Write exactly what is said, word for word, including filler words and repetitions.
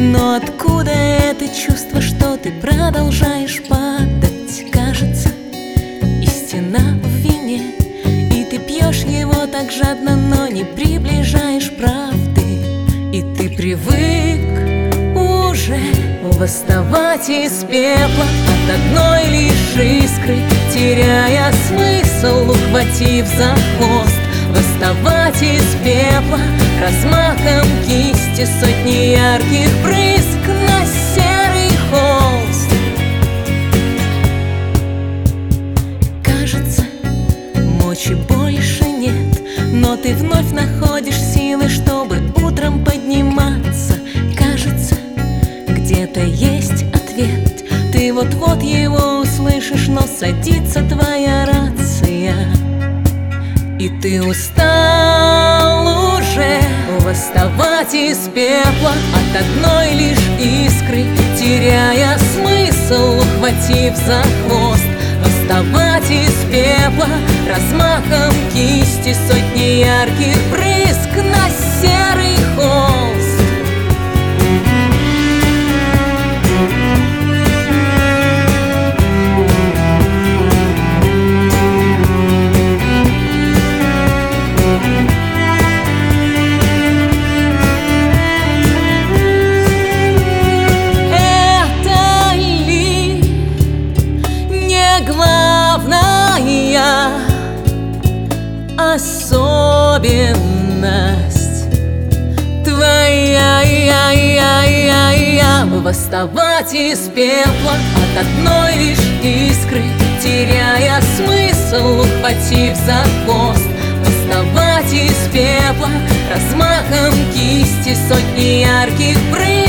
Но откуда это чувство, что ты продолжаешь падать? Кажется, истина в вине, и ты пьешь его так жадно, но не приближаешь правды. И ты привык уже восставать из пепла от одной лишь искры, теряя смысл, ухватив за хвост. Восставать из пепла размахом кисти, сотни ярких брызг на серый холст. Кажется, мочи больше нет, но ты вновь находишь силы, чтобы утром подниматься. Кажется, где-то есть ответ, ты вот-вот его услышишь, но садится твоя рация. И ты устал уже восставать из пепла от одной лишь искры, теряя смысл, ухватив за хвост. Восставать из пепла размахом кисти, сотни ярких брызг на серый холст. Главная особенность твоя, я, я, я, я. Восставать из пепла от одной лишь искры, теряя смысл, ухватив за хвост. Восставать из пепла размахом кисти, сотни ярких брызг